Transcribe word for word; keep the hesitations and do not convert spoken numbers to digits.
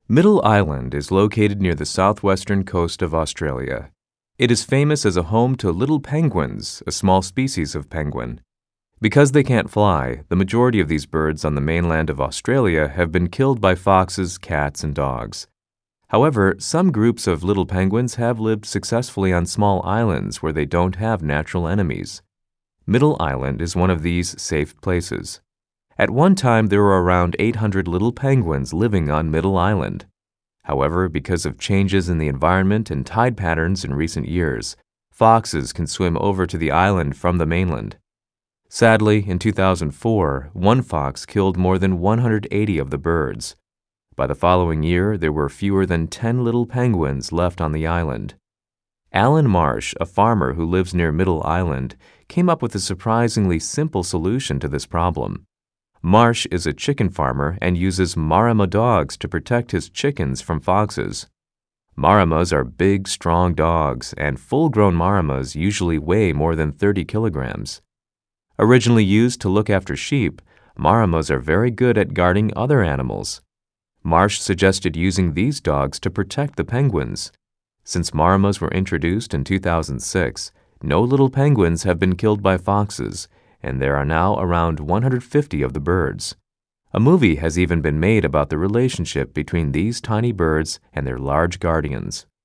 Middle Island is located near the southwestern coast of Australia. It is famous as a home to little penguins, a small species of penguin. Because they can't fly, the majority of these birds on the mainland of Australia have been killed by foxes, cats, and dogs. However, some groups of little penguins have lived successfully on small islands where they don't have natural enemies. Middle Island is one of these safe places. At one time, there were around eight hundred little penguins living on Middle Island. However, because of changes in the environment and tide patterns in recent years, foxes can swim over to the island from the mainland. Sadly, in two thousand four, one fox killed more than one hundred eighty of the birds. By the following year, there were fewer than ten little penguins left on the island. Alan Marsh, a farmer who lives near Middle Island, came up with a surprisingly simple solution to this problem. Marsh is a chicken farmer and uses Marama dogs to protect his chickens from foxes. Maramas are big, strong dogs, and full-grown Maramas usually weigh more than thirty kilograms. Originally used to look after sheep, Maramas are very good at guarding other animals. Marsh suggested using these dogs to protect the penguins. Since Maramas were introduced in two thousand six, no little penguins have been killed by foxes, and there are now around one hundred fifty of the birds. A movie has even been made about the relationship between these tiny birds and their large guardians.